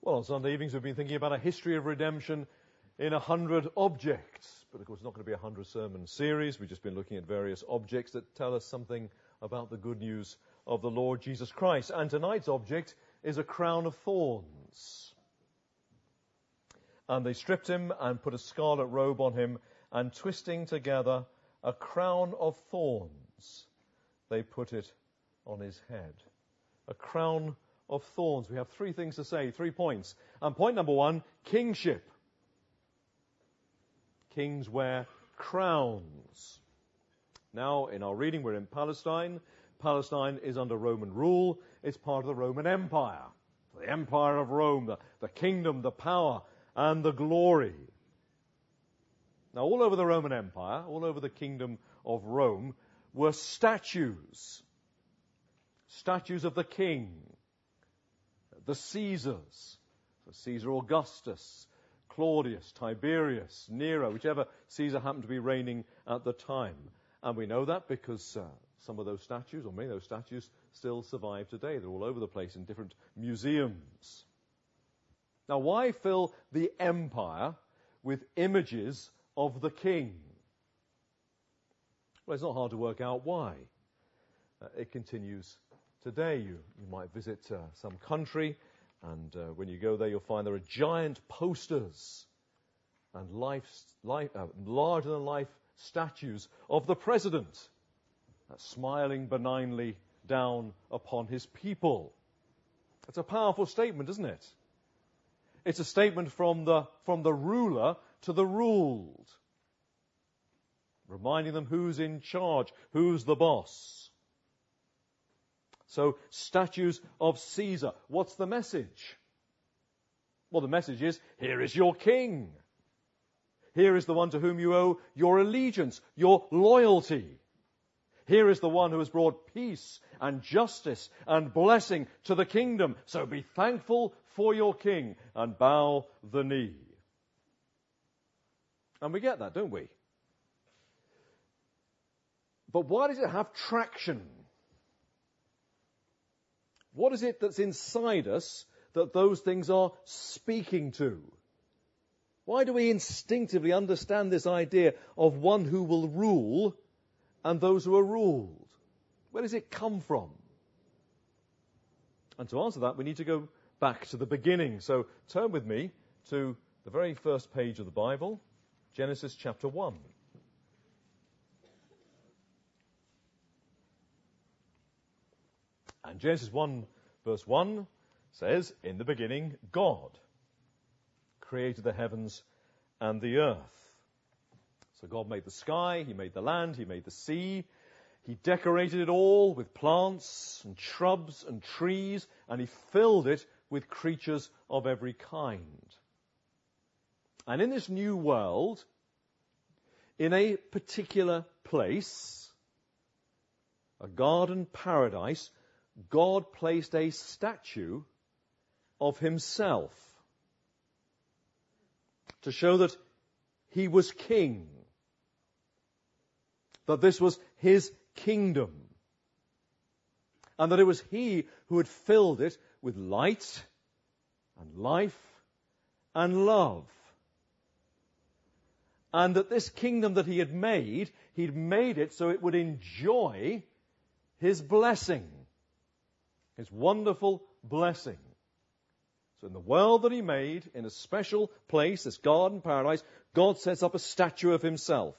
Well, on Sunday evenings we've been thinking about a history of redemption in 100 objects. But of course it's not going to be a 100 sermon series. We've just been looking at various objects that tell us something about the good news of the Lord Jesus Christ. And tonight's object is a crown of thorns. And they stripped him and put a scarlet robe on him, and twisting together a crown of thorns, they put it on his head. A crown of thorns. We have three things to say, 3 points. And point number 1, kingship. Kings wear crowns. Now, in our reading, we're in Palestine. Palestine is under Roman rule. It's part of the Roman Empire. The Empire of Rome, the kingdom, the power, and the glory. Now, all over the Roman Empire, all over the kingdom of Rome, were statues. Statues of the king, the Caesars, so Caesar Augustus, Claudius, Tiberius, Nero, whichever Caesar happened to be reigning at the time. And we know that because some of those statues, or many of those statues, still survive today. They're all over the place in different museums. Now, why fill the empire with images of the king? Well, it's not hard to work out why. It continues today. You might visit some country, and when you go there, you'll find there are giant posters and larger-than-life statues of the president, smiling benignly down upon his people. It's a powerful statement, isn't it? It's a statement from the ruler to the ruled, reminding them who's in charge, who's the boss. So, statues of Caesar. What's the message? Well, the message is, here is your king. Here is the one to whom you owe your allegiance, your loyalty. Here is the one who has brought peace and justice and blessing to the kingdom. So be thankful for your king and bow the knee. And we get that, don't we? But why does it have traction? What is it that's inside us that those things are speaking to? Why do we instinctively understand this idea of one who will rule and those who are ruled? Where does it come from? And to answer that, we need to go back to the beginning. So turn with me to the very first page of the Bible, Genesis chapter 1. And Genesis 1 verse 1 says, in the beginning, God created the heavens and the earth. So God made the sky, He made the land, He made the sea. He decorated it all with plants and shrubs and trees, and He filled it with creatures of every kind. And in this new world, in a particular place, a garden paradise, God placed a statue of Himself to show that He was king, that this was His kingdom, and that it was He who had filled it with light and life and love. And that this kingdom that He had made, He'd made it so it would enjoy His blessing. His wonderful blessing. So in the world that He made, in a special place, this garden paradise, God sets up a statue of Himself.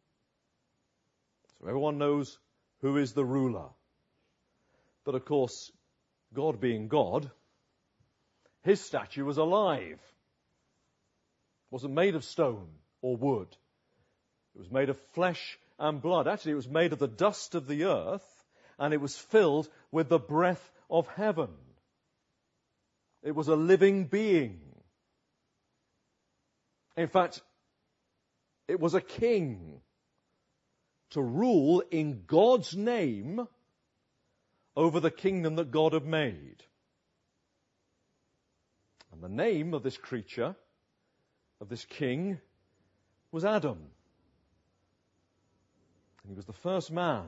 So everyone knows who is the ruler. But of course, God being God, His statue was alive. It wasn't made of stone or wood. It was made of flesh and blood. Actually, it was made of the dust of the earth, and it was filled with the breath of heaven. It was a living being. In fact, it was a king to rule in God's name over the kingdom that God had made. And the name of this creature, of this king, was Adam. And he was the first man.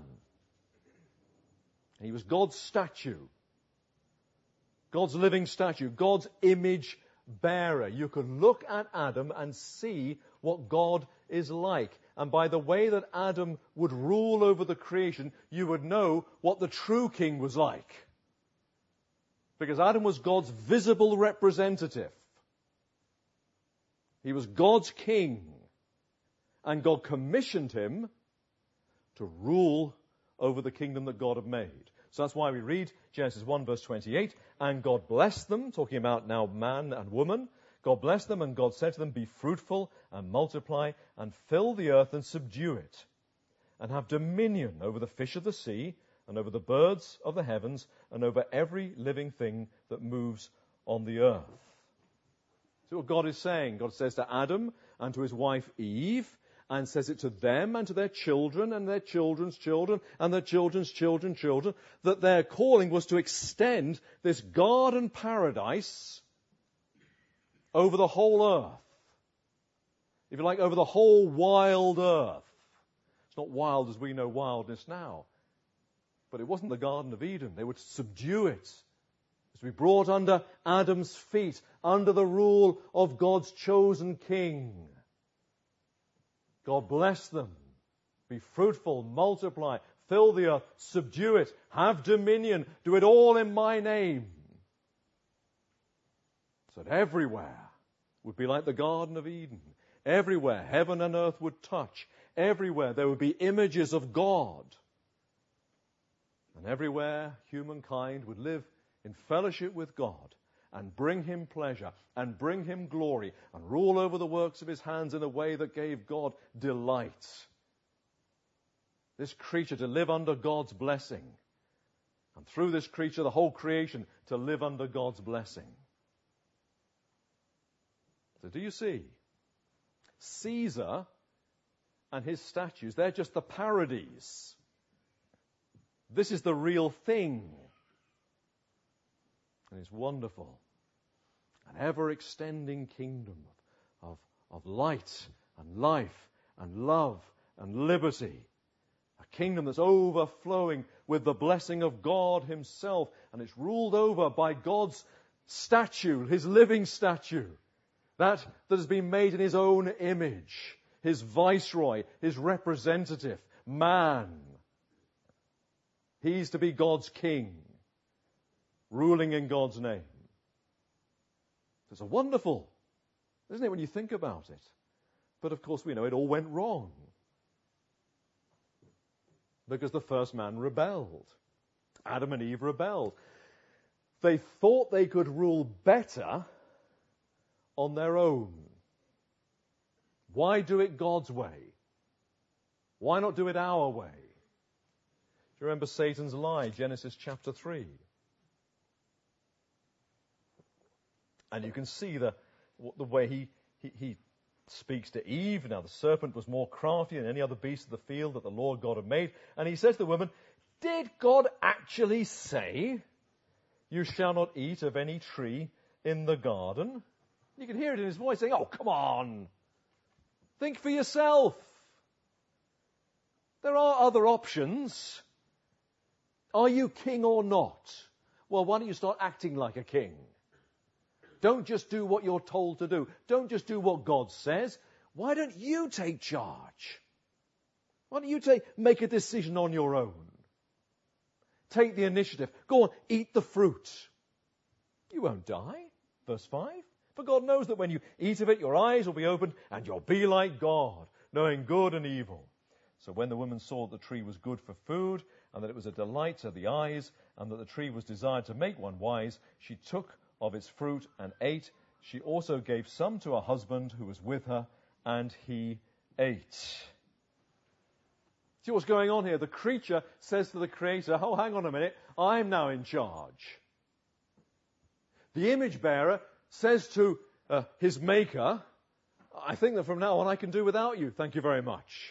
And he was God's statue. God's living statue, God's image bearer. You could look at Adam and see what God is like. And by the way that Adam would rule over the creation, you would know what the true king was like. Because Adam was God's visible representative. He was God's king. And God commissioned him to rule over the kingdom that God had made. So that's why we read Genesis 1 verse 28, and God blessed them, talking about now man and woman. God blessed them, and God said to them, be fruitful and multiply and fill the earth and subdue it, and have dominion over the fish of the sea and over the birds of the heavens and over every living thing that moves on the earth. See what God is saying. God says to Adam and to his wife Eve, and says it to them and to their children and their children's children and their children's children, that their calling was to extend this garden paradise over the whole earth. If you like, over the whole wild earth. It's not wild as we know wildness now. But it wasn't the Garden of Eden. They would subdue it. It was to be brought under Adam's feet, under the rule of God's chosen king. God bless them. Be fruitful, multiply, fill the earth, subdue it, have dominion, do it all in my name. So that everywhere would be like the Garden of Eden. Everywhere heaven and earth would touch. Everywhere there would be images of God. And everywhere humankind would live in fellowship with God and bring him pleasure and bring him glory and rule over the works of his hands in a way that gave God delight. This creature to live under God's blessing. And through this creature, the whole creation to live under God's blessing. So do you see? Caesar and his statues, they're just the parodies. This is the real thing. And it's wonderful. An ever-extending kingdom of light and life and love and liberty. A kingdom that's overflowing with the blessing of God himself. And it's ruled over by God's statue, his living statue. That has been made in his own image. His viceroy, his representative, man. He's to be God's king, ruling in God's name. It's wonderful, isn't it, when you think about it? But of course we know it all went wrong. Because the first man rebelled. Adam and Eve rebelled. They thought they could rule better on their own. Why do it God's way? Why not do it our way? Do you remember Satan's lie, Genesis chapter 3? And you can see the way he speaks to Eve. Now the serpent was more crafty than any other beast of the field that the Lord God had made. And he says to the woman, did God actually say, you shall not eat of any tree in the garden? You can hear it in his voice saying, oh, come on. Think for yourself. There are other options. Are you king or not? Well, why don't you start acting like a king? Don't just do what you're told to do. Don't just do what God says. Why don't you take charge? Why don't you make a decision on your own? Take the initiative. Go on, eat the fruit. You won't die. Verse 5. For God knows that when you eat of it, your eyes will be opened and you'll be like God, knowing good and evil. So when the woman saw that the tree was good for food and that it was a delight to the eyes and that the tree was desired to make one wise, she took of its fruit and ate. She also gave some to her husband who was with her, and he ate. See what's going on here? The creature says to the Creator, oh, hang on a minute, I'm now in charge. The image bearer says to his maker, I think that from now on I can do without you, thank you very much.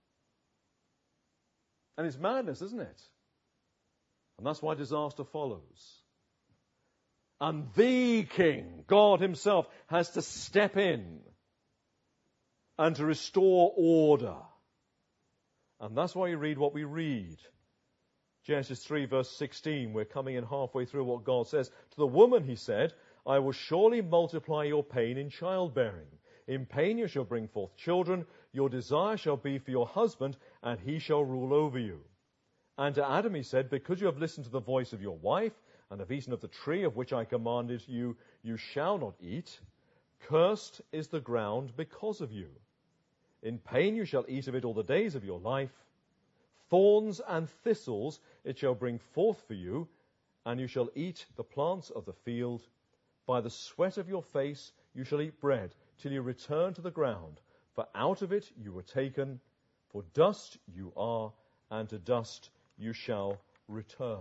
And it's madness, isn't it? And that's why disaster follows. And the king, God himself, has to step in and to restore order. And that's why we read what we read. Genesis 3 verse 16, we're coming in halfway through what God says. To the woman he said, I will surely multiply your pain in childbearing. In pain you shall bring forth children. Your desire shall be for your husband, and he shall rule over you. And to Adam he said, because you have listened to the voice of your wife, and have eaten of the tree of which I commanded you, you shall not eat. Cursed is the ground because of you. In pain you shall eat of it all the days of your life. Thorns and thistles it shall bring forth for you, and you shall eat the plants of the field. By the sweat of your face you shall eat bread, till you return to the ground. For out of it you were taken, for dust you are, and to dust you shall return.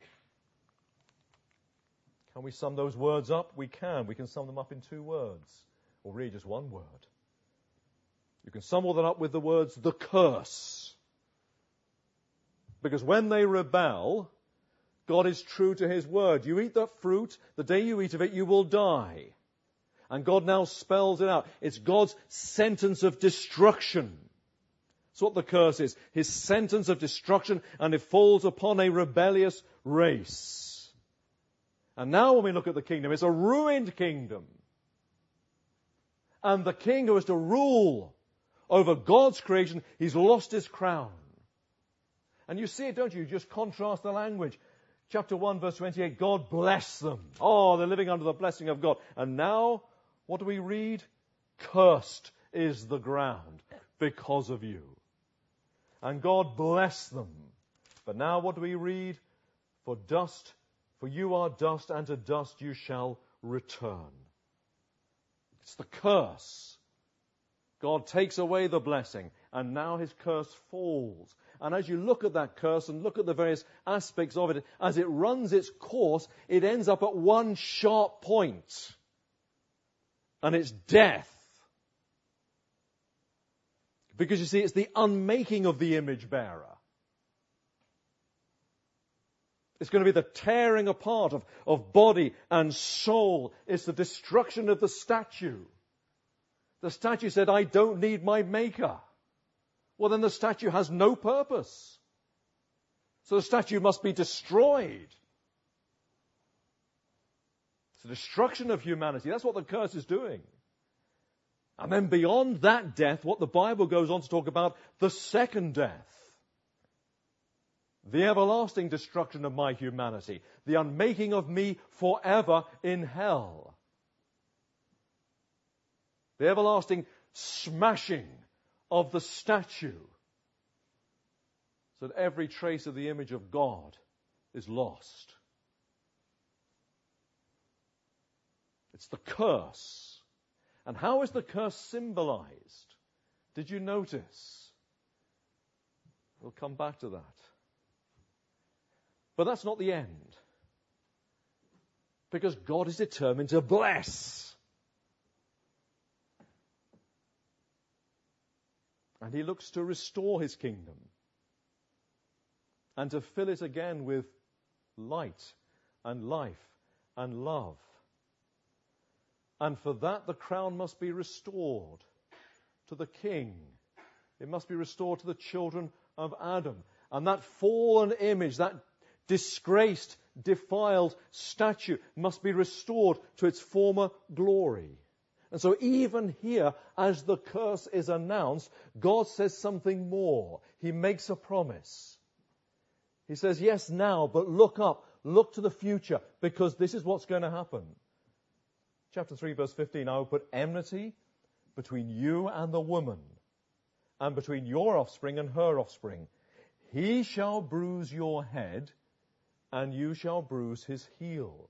Can we sum those words up? We can. We can sum them up in 2 words, or really just 1 word. You can sum all that up with the words, the curse. Because when they rebel, God is true to his word. You eat that fruit, the day you eat of it, you will die. And God now spells it out. It's God's sentence of destruction. That's what the curse is. His sentence of destruction, and it falls upon a rebellious race. And now when we look at the kingdom, it's a ruined kingdom. And the king who is to rule over God's creation, he's lost his crown. And you see it, don't you? Just contrast the language. Chapter 1, verse 28, God bless them. Oh, they're living under the blessing of God. And now, what do we read? Cursed is the ground because of you. And God bless them. But now what do we read? For you are dust, and to dust you shall return. It's the curse. God takes away the blessing, and now his curse falls. And as you look at that curse and look at the various aspects of it, as it runs its course, it ends up at one sharp point. And it's death. Because you see, it's the unmaking of the image bearer. It's going to be the tearing apart of body and soul. It's the destruction of the statue. The statue said, I don't need my maker. Well, then the statue has no purpose. So the statue must be destroyed. It's the destruction of humanity. That's what the curse is doing. And then beyond that death, what the Bible goes on to talk about, the second death. The everlasting destruction of my humanity. The unmaking of me forever in hell. The everlasting smashing of the statue. So that every trace of the image of God is lost. It's the curse. And how is the curse symbolized? Did you notice? We'll come back to that. But that's not the end. Because God is determined to bless. And he looks to restore his kingdom. And to fill it again with light and life and love. And for that, the crown must be restored to the king. It must be restored to the children of Adam. And that fallen image, that disgraced, defiled statue must be restored to its former glory. And so even here, as the curse is announced, God says something more. He makes a promise. He says, yes, now, but look up, look to the future, because this is what's going to happen. Chapter 3, verse 15, I will put enmity between you and the woman, and between your offspring and her offspring. He shall bruise your head, and you shall bruise his heel.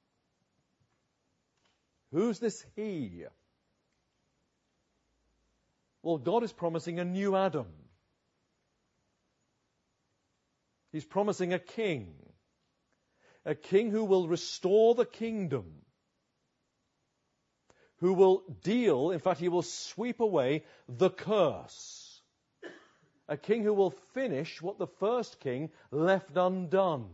Who's this he? Well, God is promising a new Adam. He's promising a king who will restore the kingdom, who will deal, in fact, he will sweep away the curse. A king who will finish what the first king left undone.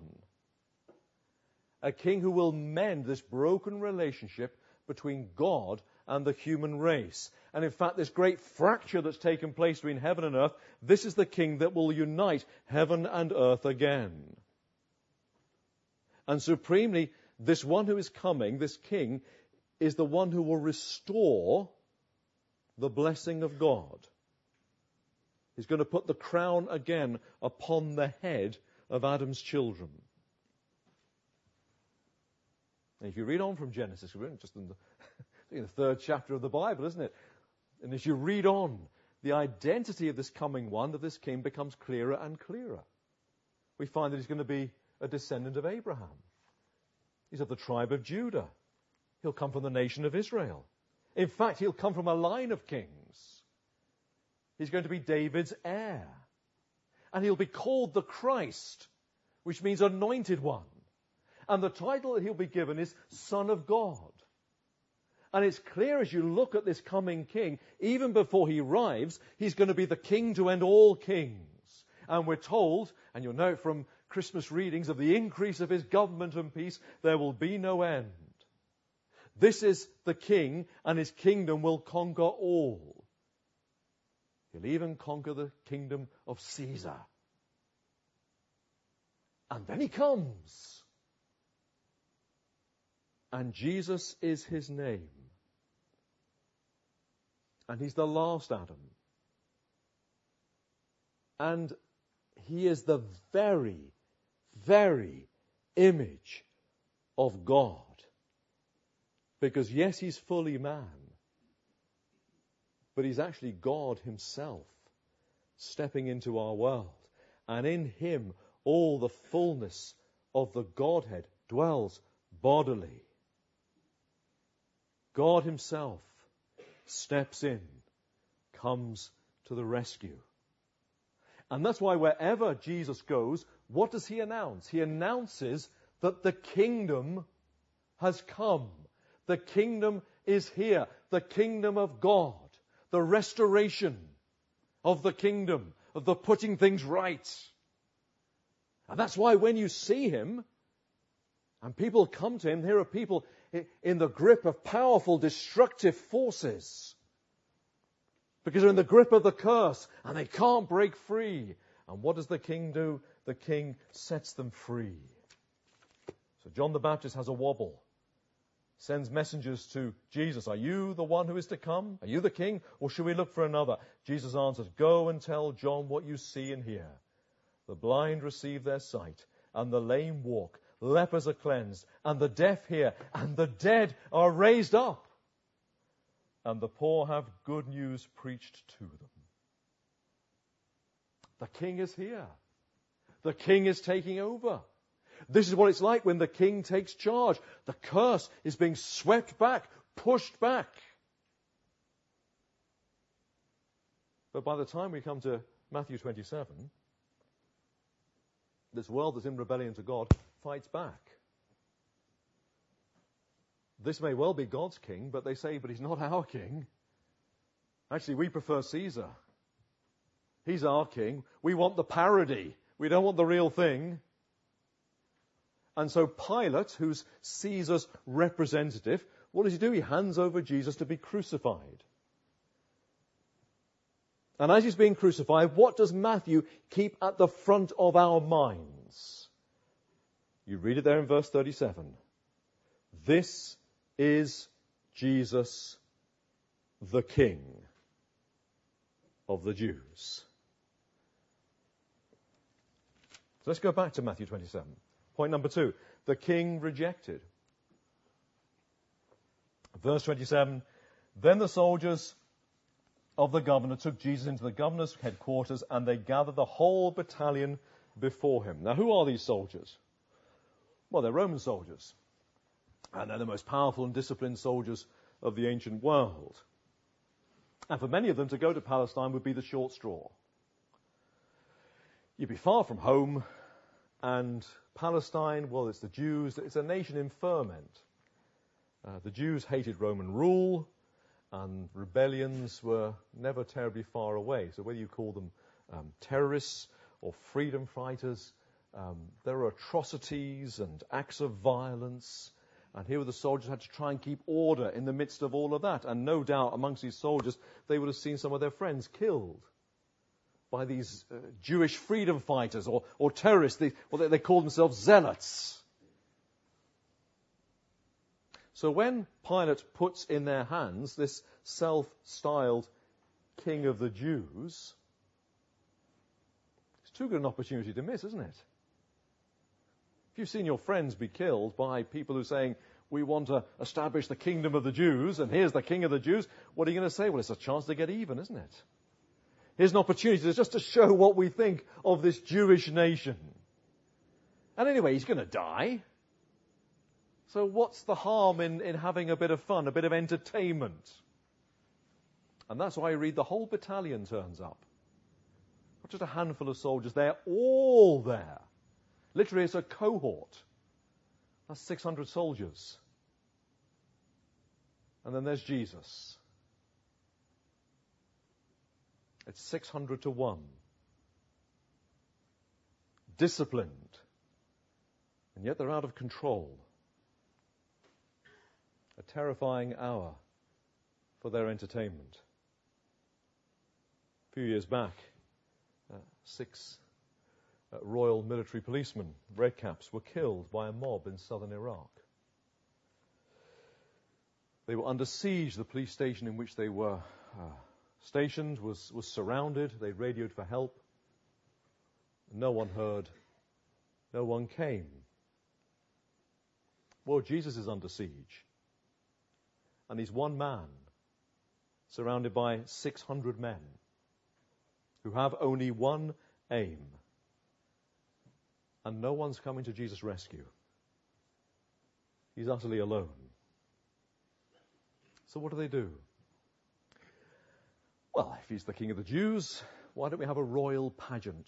A king who will mend this broken relationship between God and the human race. And in fact, this great fracture that's taken place between heaven and earth, this is the king that will unite heaven and earth again. And supremely, this one who is coming, this king, is the one who will restore the blessing of God. He's going to put the crown again upon the head of Adam's children. And if you read on from Genesis, we're just in the third chapter of the Bible, isn't it? And as you read on, the identity of this coming one, of this king, becomes clearer and clearer. We find that he's going to be a descendant of Abraham. He's of the tribe of Judah. He'll come from the nation of Israel. In fact, he'll come from a line of kings. He's going to be David's heir. And he'll be called the Christ, which means anointed one. And the title that he'll be given is Son of God. And it's clear as you look at this coming king, even before he arrives, he's going to be the king to end all kings. And we're told, and you'll know it from Christmas readings, of the increase of his government and peace, there will be no end. This is the king, and his kingdom will conquer all. He'll even conquer the kingdom of Caesar. And then he comes. And Jesus is his name. And he's the last Adam. And he is the very, very image of God. Because yes, he's fully man, but he's actually God himself stepping into our world. And in him, all the fullness of the Godhead dwells bodily. God himself steps in, comes to the rescue. And that's why wherever Jesus goes, what does he announce? He announces that the kingdom has come. The kingdom is here. The kingdom of God. The restoration of the kingdom, of the putting things right. And that's why when you see him, and people come to him, there are people in the grip of powerful, destructive forces. Because they're in the grip of the curse, and they can't break free. And what does the king do? The king sets them free. So John the Baptist has a wobble. Sends messengers to Jesus. Are you the one who is to come? Are you the king? Or should we look for another? Jesus answers, go and tell John what you see and hear. The blind receive their sight, and the lame walk. Lepers are cleansed, and the deaf hear, and the dead are raised up. And the poor have good news preached to them. The king is here. The king is taking over. This is what it's like when the king takes charge. The curse is being swept back, pushed back. But by the time we come to Matthew 27, this world that's in rebellion to God fights back. This may well be God's king, but they say, but he's not our king. Actually, we prefer Caesar. He's our king. We want the parody. We don't want the real thing. And so Pilate, who's Caesar's representative, what does he do? He hands over Jesus to be crucified. And as he's being crucified, what does Matthew keep at the front of our minds? You read it there in verse 37. This is Jesus, the King of the Jews. So let's go back to Matthew 27. Point number 2, the king rejected. Verse 27, then the soldiers of the governor took Jesus into the governor's headquarters, and they gathered the whole battalion before him. Now, who are these soldiers? Well, they're Roman soldiers. And they're the most powerful and disciplined soldiers of the ancient world. And for many of them, to go to Palestine would be the short straw. You'd be far from home, and Palestine, well, it's the Jews. It's a nation in ferment. The Jews hated Roman rule, and rebellions were never terribly far away. So whether you call them terrorists or freedom fighters, there are atrocities and acts of violence. And here the soldiers had to try and keep order in the midst of all of that. And no doubt amongst these soldiers, they would have seen some of their friends killed by these Jewish freedom fighters or terrorists. They call themselves zealots. So when Pilate puts in their hands this self-styled King of the Jews, it's too good an opportunity to miss, isn't it? If you've seen your friends be killed by people who are saying, we want to establish the kingdom of the Jews, and here's the King of the Jews, what are you going to say? Well, it's a chance to get even, isn't it? Here's an opportunity just to show what we think of this Jewish nation. And anyway, he's going to die. So what's the harm in having a bit of fun, a bit of entertainment? And that's why you read the whole battalion turns up. Not just a handful of soldiers, they're all there. Literally, it's a cohort. That's 600 soldiers. And then there's Jesus. It's 600 to 1. Disciplined. And yet they're out of control. A terrifying hour for their entertainment. A few years back, 6 royal military policemen, redcaps, were killed by a mob in southern Iraq. They were under siege. The police station in which they were stationed was surrounded. They radioed for help. No one heard. No one came. Well, Jesus is under siege. And he's one man, surrounded by 600 men, who have only one aim. And no one's coming to Jesus' rescue. He's utterly alone. So what do? Well, if he's the King of the Jews, why don't we have a royal pageant?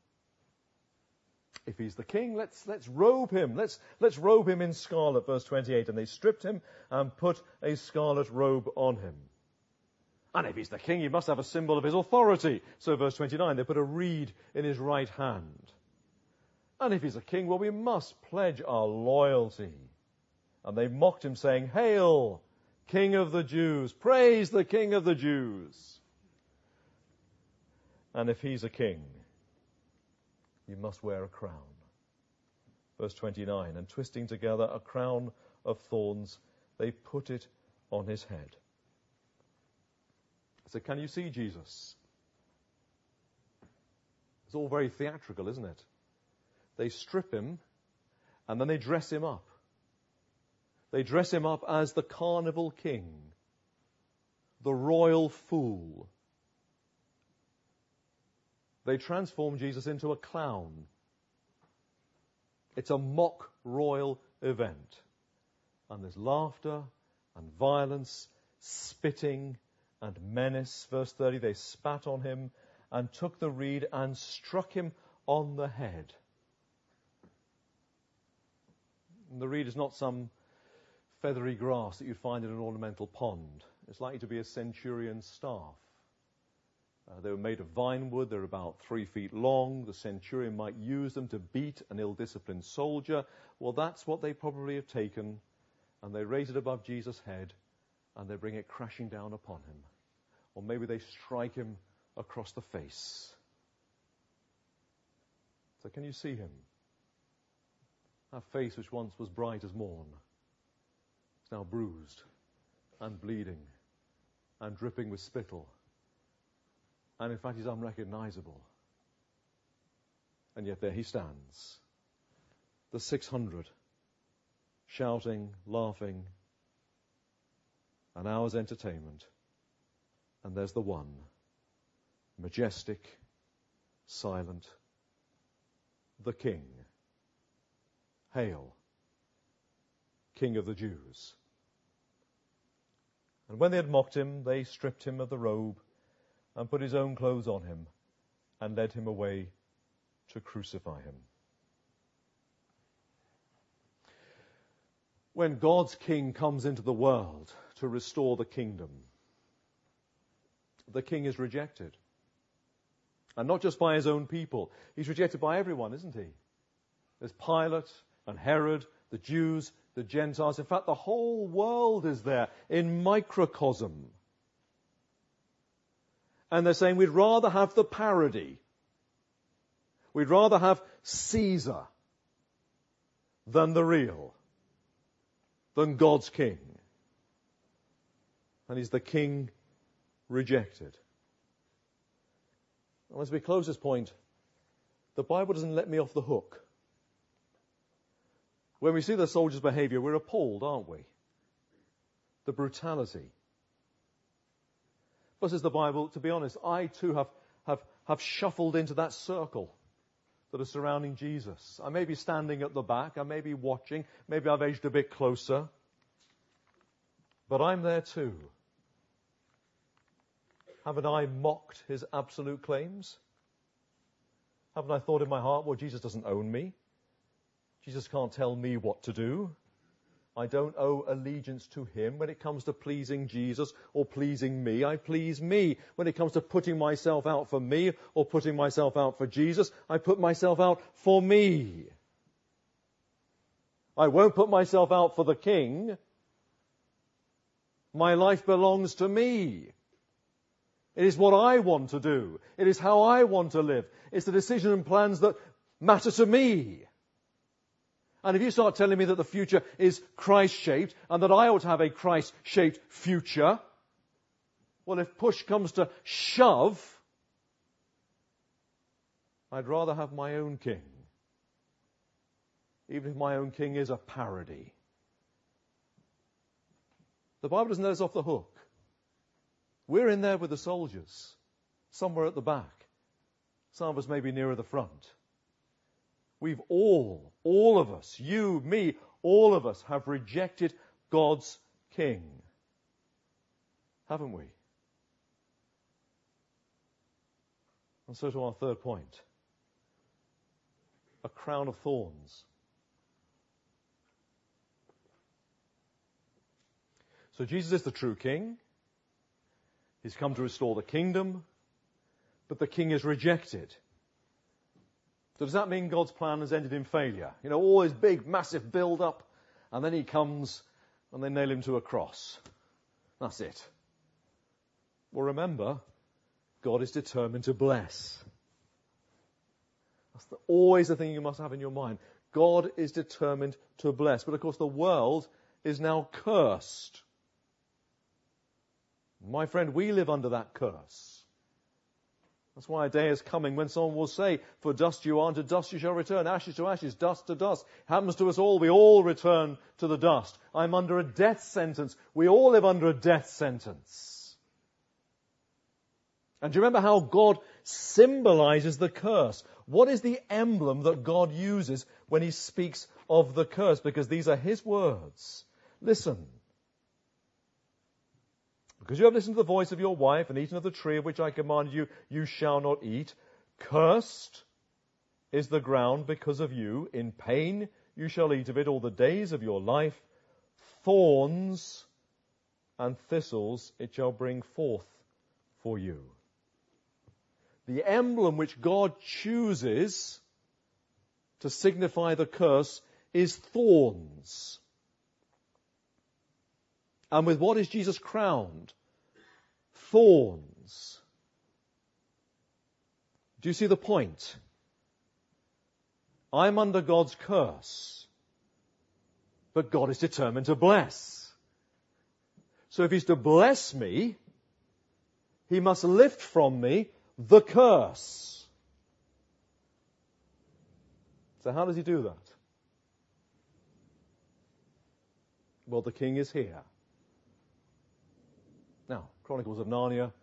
If he's the king, let's robe him. Let's robe him in scarlet, verse 28. And they stripped him and put a scarlet robe on him. And if he's the king, he must have a symbol of his authority. So verse 29, they put a reed in his right hand. And if he's a king, well, we must pledge our loyalty. And they mocked him, saying, Hail, King of the Jews! Praise the King of the Jews! And if he's a king, you must wear a crown. Verse 29, and twisting together a crown of thorns, they put it on his head. So can you see Jesus? It's all very theatrical, isn't it? They strip him and then they dress him up. They dress him up as the carnival king, the royal fool. They transform Jesus into a clown. It's a mock royal event. And there's laughter and violence, spitting and menace. Verse 30, they spat on him and took the reed and struck him on the head. And the reed is not some feathery grass that you'd find in an ornamental pond. It's likely to be a centurion's staff. They were made of vine wood. They're about 3 feet long. The centurion might use them to beat an ill-disciplined soldier. Well, that's what they probably have taken, and they raise it above Jesus' head, and they bring it crashing down upon him. Or maybe they strike him across the face. So can you see him? That face which once was bright as morn is now bruised and bleeding and dripping with spittle. And in fact, he's unrecognizable. And yet there he stands. The 600, shouting, laughing, an hour's entertainment. And there's the one, majestic, silent, the King. Hail, King of the Jews. And when they had mocked him, they stripped him of the robe and put his own clothes on him and led him away to crucify him. When God's King comes into the world to restore the kingdom, the King is rejected. And not just by his own people. He's rejected by everyone, isn't he? There's Pilate and Herod, the Jews, the Gentiles. In fact, the whole world is there in microcosm. And they're saying, we'd rather have the parody. We'd rather have Caesar than the real. than God's king. And he's the king rejected. And as we close this point, the Bible doesn't let me off the hook. When we see the soldiers' behavior, we're appalled, aren't we? The brutality. But says the Bible, to be honest, I too have shuffled into that circle that is surrounding Jesus. I may be standing at the back, I may be watching, maybe I've edged a bit closer, but I'm there too. Haven't I mocked his absolute claims? Haven't I thought in my heart, well, Jesus doesn't own me. Jesus can't tell me what to do. I don't owe allegiance to him. When it comes to pleasing Jesus or pleasing me, I please me. When it comes to putting myself out for me or putting myself out for Jesus, I put myself out for me. I won't put myself out for the king. My life belongs to me. It is what I want to do. It is how I want to live. It's the decision and plans that matter to me. And if you start telling me that the future is Christ-shaped and that I ought to have a Christ-shaped future, well, if push comes to shove, I'd rather have my own king, even if my own king is a parody. The Bible doesn't let us off the hook. We're in there with the soldiers, somewhere at the back. Some of us may be nearer the front. We've all of us, you, me, all of us have rejected God's king. Haven't we? And so to our third point. A crown of thorns. So Jesus is the true king. He's come to restore the kingdom, but the king is rejected. So does that mean God's plan has ended in failure? You know, all this big, massive build-up, and then he comes and they nail him to a cross. That's it. Well, remember, God is determined to bless. That's always the thing you must have in your mind. God is determined to bless. But of course, the world is now cursed. My friend, we live under that curse. That's why a day is coming when someone will say, for dust you are, and to dust you shall return, ashes to ashes, dust to dust. Happens to us all. We all return to the dust. I'm under a death sentence. We all live under a death sentence. And do you remember how God symbolizes the curse? What is the emblem that God uses when he speaks of the curse? Because these are his words. Listen. Because you have listened to the voice of your wife and eaten of the tree of which I commanded you, you shall not eat. Cursed is the ground because of you. In pain you shall eat of it all the days of your life. Thorns and thistles it shall bring forth for you. The emblem which God chooses to signify the curse is thorns. And with what is Jesus crowned? Thorns. Do you see the point? I'm under God's curse, but God is determined to bless. So if he's to bless me, he must lift from me the curse. So how does he do that? Well, the king is here. Now, Chronicles of Narnia.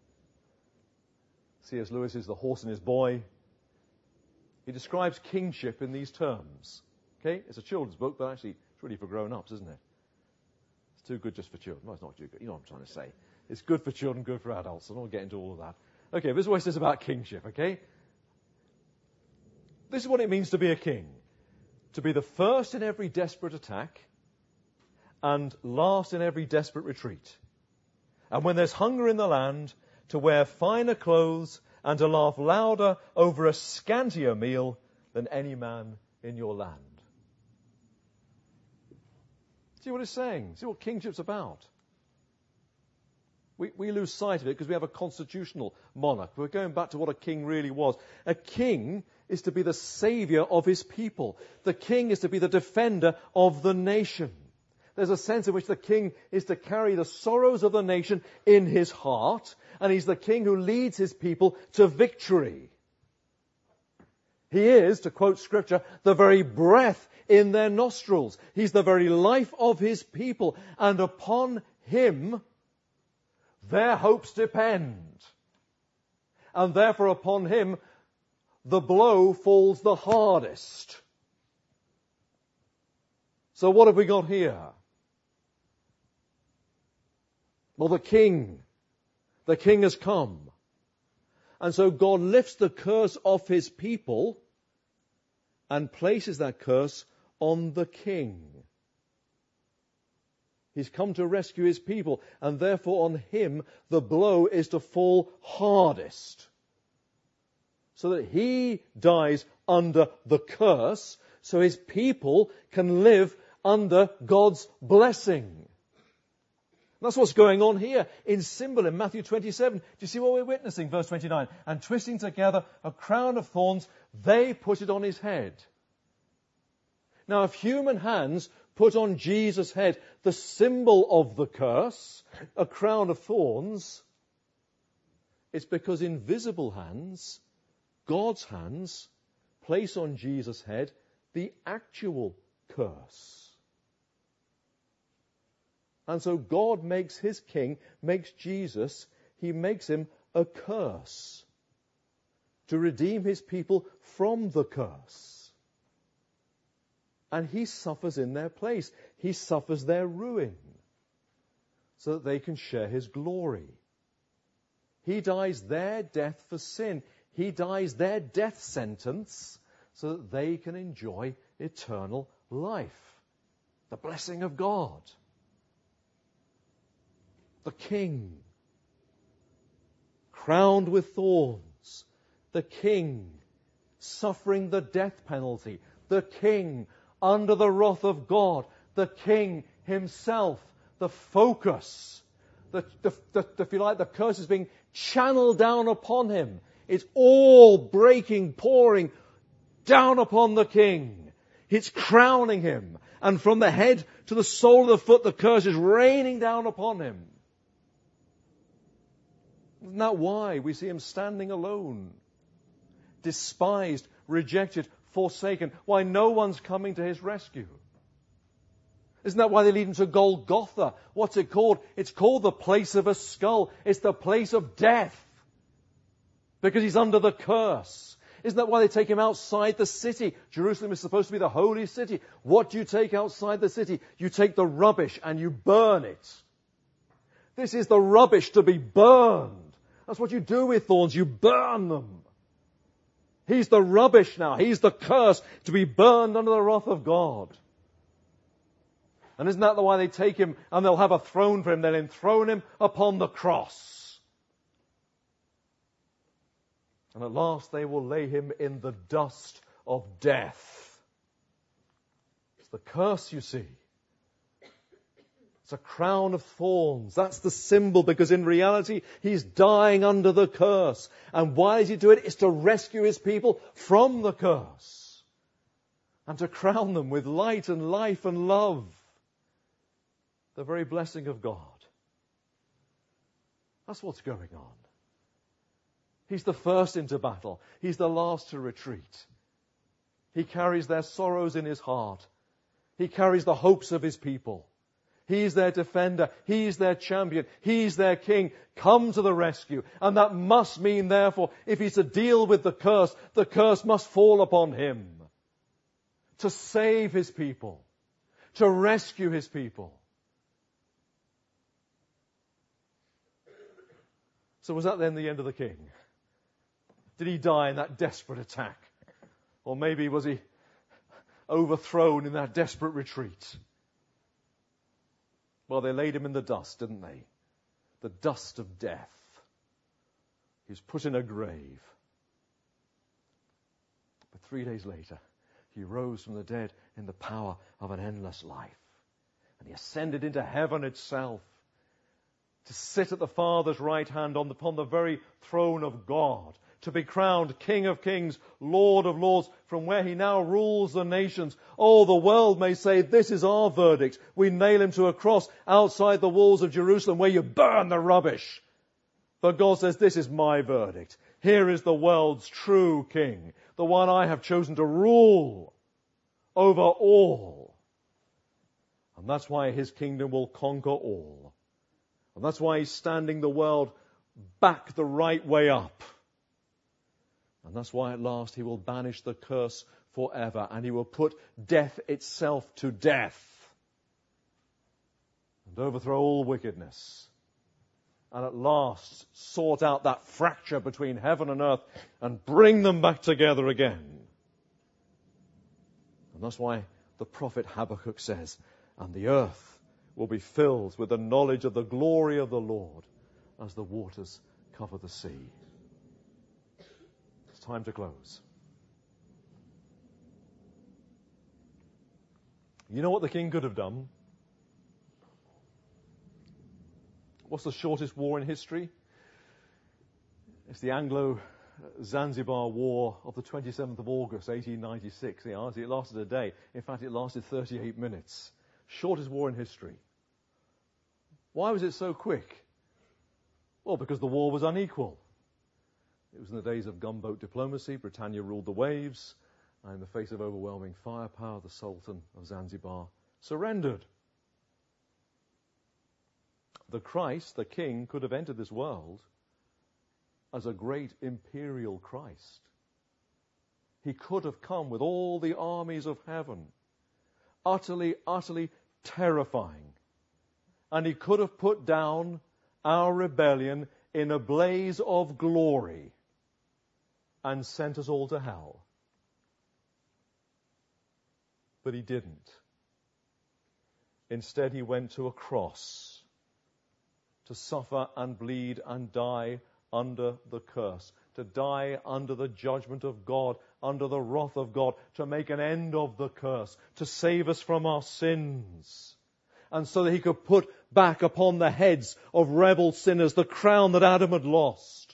C.S. Lewis is The Horse and His Boy. He describes kingship in these terms. Okay? It's a children's book, but actually it's really for grown-ups, isn't it? It's too good just for children. No, it's not too good. You know what I'm trying to say. It's good for children, good for adults. I don't want to get into all of that. Okay, this is what it says about kingship, okay? This is what it means to be a king. To be the first in every desperate attack and last in every desperate retreat. And when there's hunger in the land, to wear finer clothes and to laugh louder over a scantier meal than any man in your land. See what it's saying? See what kingship's about? We lose sight of it because we have a constitutional monarch. We're going back to what a king really was. A king is to be the savior of his people. The king is to be the defender of the nation. There's a sense in which the king is to carry the sorrows of the nation in his heart, and he's the king who leads his people to victory. He is, to quote Scripture, the very breath in their nostrils. He's the very life of his people, and upon him their hopes depend. And therefore upon him the blow falls the hardest. So what have we got here? Well, the king has come. And so God lifts the curse off his people and places that curse on the king. He's come to rescue his people, and therefore on him the blow is to fall hardest. So that he dies under the curse, so his people can live under God's blessing. That's what's going on here in symbol in Matthew 27. Do you see what we're witnessing? Verse 29. And twisting together a crown of thorns, they put it on his head. Now, if human hands put on Jesus' head the symbol of the curse, a crown of thorns, it's because invisible hands, God's hands, place on Jesus' head the actual curse. And so God makes his king, makes Jesus, he makes him a curse to redeem his people from the curse. And he suffers in their place. He suffers their ruin so that they can share his glory. He dies their death for sin. He dies their death sentence so that they can enjoy eternal life. The blessing of God. The king, crowned with thorns. The king, suffering the death penalty. The king, under the wrath of God. The king himself, the focus. If you like, the curse is being channeled down upon him. It's all breaking, pouring down upon the king. It's crowning him. And from the head to the sole of the foot, the curse is raining down upon him. Isn't that why we see him standing alone? Despised, rejected, forsaken. Why no one's coming to his rescue? Isn't that why they lead him to Golgotha? What's it called? It's called the place of a skull. It's the place of death. Because he's under the curse. Isn't that why they take him outside the city? Jerusalem is supposed to be the holy city. What do you take outside the city? You take the rubbish and you burn it. This is the rubbish to be burned. That's what you do with thorns. You burn them. He's the rubbish now. He's the curse to be burned under the wrath of God. And isn't that the why they take him and they'll have a throne for him? They'll enthrone him upon the cross. And at last they will lay him in the dust of death. It's the curse, you see. It's a crown of thorns. That's the symbol, because in reality, he's dying under the curse. And why does he do it? It's to rescue his people from the curse. And to crown them with light and life and love. The very blessing of God. That's what's going on. He's the first into battle. He's the last to retreat. He carries their sorrows in his heart. He carries the hopes of his people. He's their defender. He's their champion. He's their king. Come to the rescue. And that must mean, therefore, if he's to deal with the curse must fall upon him. To save his people. To rescue his people. So was that then the end of the king? Did he die in that desperate attack? Or maybe was he overthrown in that desperate retreat? Well, they laid him in the dust, didn't they? The dust of death. He was put in a grave. But 3 days later, he rose from the dead in the power of an endless life. And he ascended into heaven itself to sit at the Father's right hand upon the very throne of God, to be crowned King of Kings, Lord of Lords, from where he now rules the nations. Oh, the world may say, this is our verdict. We nail him to a cross outside the walls of Jerusalem where you burn the rubbish. But God says, this is my verdict. Here is the world's true King, the one I have chosen to rule over all. And that's why his kingdom will conquer all. And that's why he's standing the world back the right way up. And that's why at last he will banish the curse forever, and he will put death itself to death and overthrow all wickedness. And at last sort out that fracture between heaven and earth and bring them back together again. And that's why the prophet Habakkuk says, and the earth will be filled with the knowledge of the glory of the Lord as the waters cover the sea. It's time to close. You know what the king could have done? What's the shortest war in history? It's the Anglo-Zanzibar War of the 27th of August, 1896. It lasted a day. In fact, it lasted 38 minutes. Shortest war in history. Why was it so quick? Well, because the war was unequal. It was in the days of gunboat diplomacy. Britannia ruled the waves. And in the face of overwhelming firepower, the Sultan of Zanzibar surrendered. The Christ, the King, could have entered this world as a great imperial Christ. He could have come with all the armies of heaven, utterly, utterly terrifying. And he could have put down our rebellion in a blaze of glory and sent us all to hell. But he didn't. Instead, he went to a cross to suffer and bleed and die under the curse, to die under the judgment of God, under the wrath of God, to make an end of the curse, to save us from our sins. And so that he could put back upon the heads of rebel sinners the crown that Adam had lost.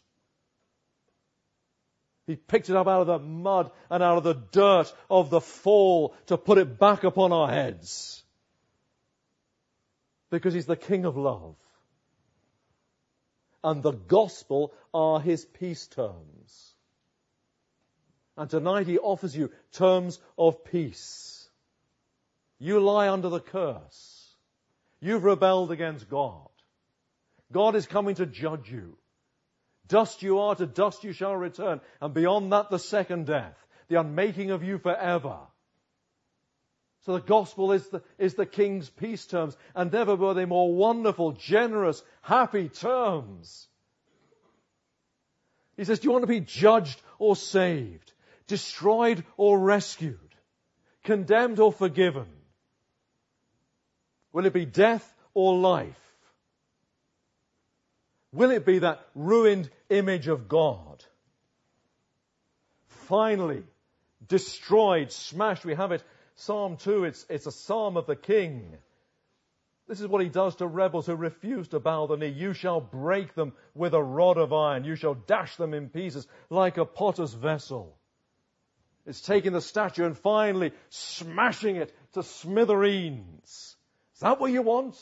He picked it up out of the mud and out of the dirt of the fall to put it back upon our heads. Because he's the King of love. And the gospel are his peace terms. And tonight he offers you terms of peace. You lie under the curse. You've rebelled against God. God is coming to judge you. Dust you are, to dust you shall return. And beyond that, the second death, the unmaking of you forever. So the gospel is the King's peace terms. And never were they more wonderful, generous, happy terms. He says, do you want to be judged or saved? Destroyed or rescued? Condemned or forgiven? Will it be death or life? Will it be that ruined image of God? Finally, destroyed, smashed. We have it, Psalm 2, it's a psalm of the King. This is what he does to rebels who refuse to bow the knee. You shall break them with a rod of iron. You shall dash them in pieces like a potter's vessel. It's taking the statue and finally smashing it to smithereens. Is that what you want?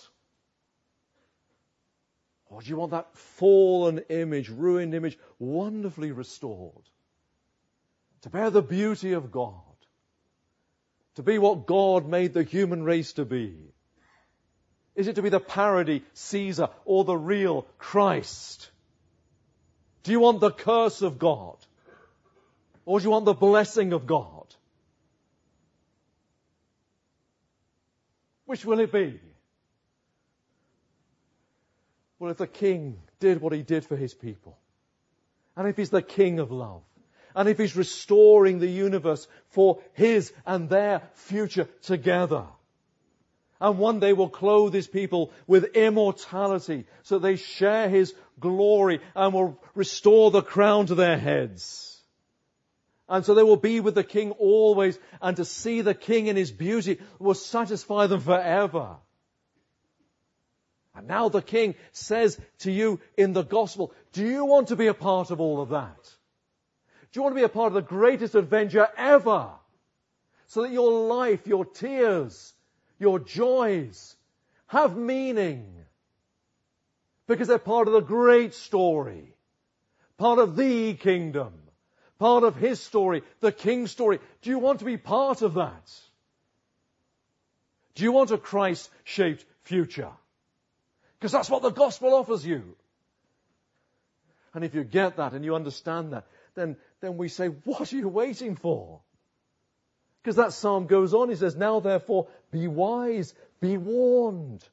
Or do you want that fallen image, ruined image, wonderfully restored? To bear the beauty of God. To be what God made the human race to be. Is it to be the parody Caesar or the real Christ? Do you want the curse of God? Or do you want the blessing of God? Which will it be? Well, if the King did what he did for his people, and if he's the King of love, and if he's restoring the universe for his and their future together, and one day will clothe his people with immortality so they share his glory and will restore the crown to their heads. And so they will be with the King always, and to see the King in his beauty will satisfy them forever. And now the King says to you in the gospel, do you want to be a part of all of that? Do you want to be a part of the greatest adventure ever? So that your life, your tears, your joys have meaning. Because they're part of the great story. Part of the kingdom. Part of his story, the king's story. Do you want to be part of that? Do you want a Christ-shaped future? Because that's what the gospel offers you. And if you get that and you understand that, then we say, what are you waiting for? Because that psalm goes on, he says, now therefore be wise, be warned.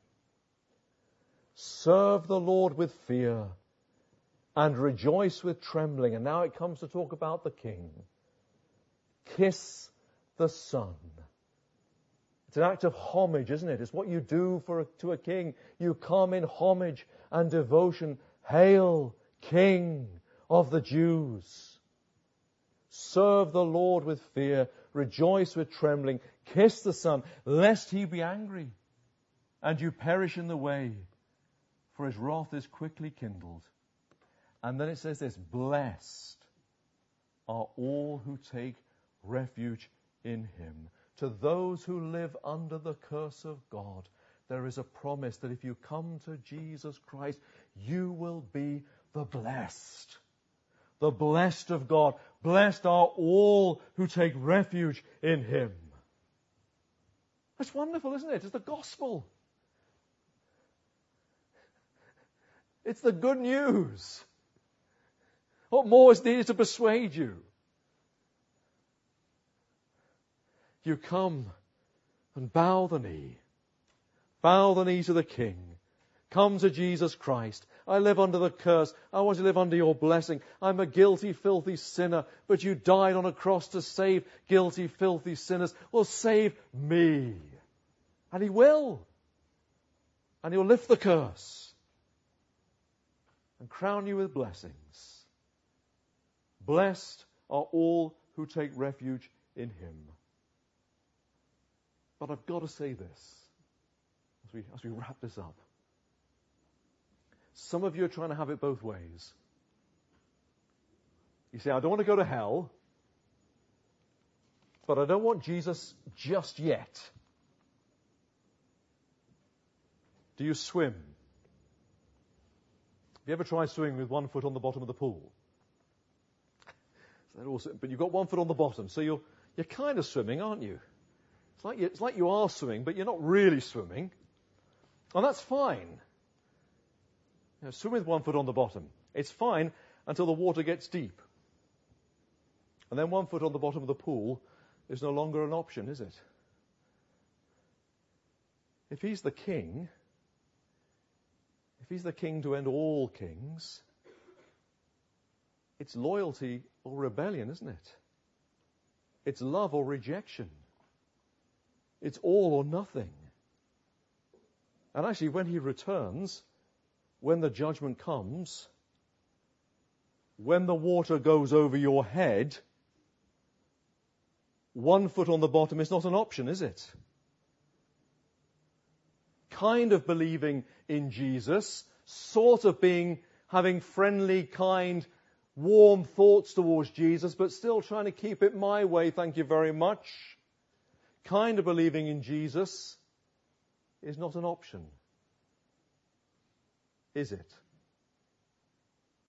Serve the Lord with fear and rejoice with trembling. And now it comes to talk about the king. Kiss the Son. It's an act of homage, isn't it? It's what you do to a king. You come in homage and devotion. Hail, King of the Jews. Serve the Lord with fear. Rejoice with trembling. Kiss the Son, lest he be angry and you perish in the way, for his wrath is quickly kindled. And then it says this, blessed are all who take refuge in him. To those who live under the curse of God, there is a promise that if you come to Jesus Christ, you will be the blessed. The blessed of God. Blessed are all who take refuge in him. That's wonderful, isn't it? It's the gospel. It's the good news. What more is needed to persuade you? You come and bow the knee. Bow the knee to the King. Come to Jesus Christ. I live under the curse. I want to live under your blessing. I'm a guilty, filthy sinner, but you died on a cross to save guilty, filthy sinners. Well, save me. And he will. And he'll lift the curse and crown you with blessings. Blessed are all who take refuge in him. But I've got to say this as we wrap this up. Some of you are trying to have it both ways. You say, I don't want to go to hell, but I don't want Jesus just yet. Do you swim? Have you ever tried swimming with one foot on the bottom of the pool? But you've got one foot on the bottom, so you're kind of swimming, aren't you? It's like you are swimming, but you're not really swimming. And that's fine. Swim with one foot on the bottom. It's fine until the water gets deep. And then one foot on the bottom of the pool is no longer an option, is it? If he's the king to end all kings, it's loyalty or rebellion, isn't it? It's love or rejection. It's all or nothing. And actually, when he returns, when the judgment comes, when the water goes over your head, one foot on the bottom is not an option, is it? Kind of believing in Jesus, sort of having friendly, kind, warm thoughts towards Jesus, but still trying to keep it my way, thank you very much. Kind of believing in Jesus is not an option. Is it?